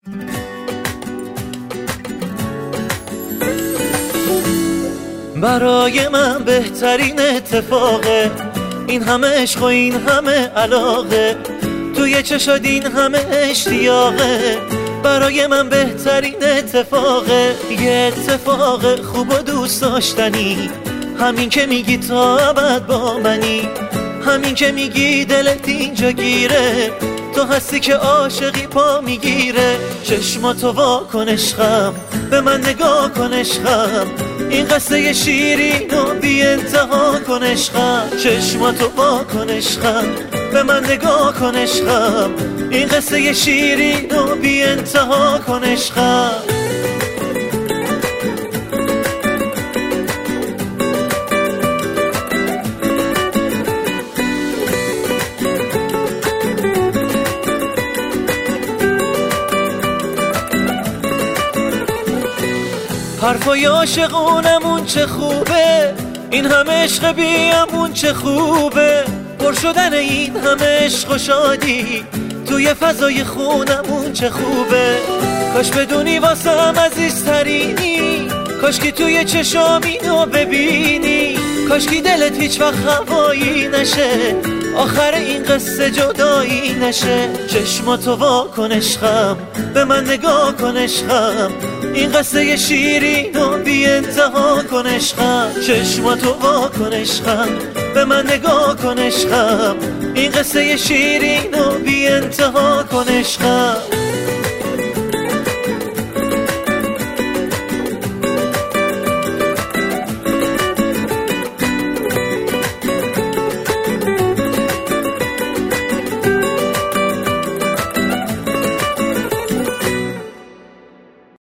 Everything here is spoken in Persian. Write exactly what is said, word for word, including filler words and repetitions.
برای من بهترین اتفاقه این همه عشق و این همه علاقه، توی چشات این همه اشتیاقه. برای من بهترین اتفاقه، یه اتفاق خوب و دوست داشتنی، همین که میگی تا ابد با منی، همین که میگی دلت اینجا گیره، تو هستی که عاشقی پا میگیره. چشماتو وا کن عشقم، به من نگاه کن عشقم، این قصه شیرین و بی انتها کن عشقم. چشماتو وا کن عشقم، به من نگاه کن عشقم، این قصه شیرین و بی انتها کن عشقم. حرفای عاشقونمون چه خوبه، این همه عشق بیامون چه خوبه، پر شدن این همه عشق و شادی توی فضای خونمون چه خوبه. کاش بدونی واسم عزیزترینی، کاش که توی چشام اینو ببینی، کاش که دلت هیچ وقت هوایی نشه، آخر این قصه جدایی نشه. چشماتو وا کن عشقم، به من نگاه کن عشقم، این قصه شیرین و بی انتها کن عشقم. چشماتو وا کن عشقم، به من نگاه کن عشقم، این قصه شیرین و بی انتها کن عشقم.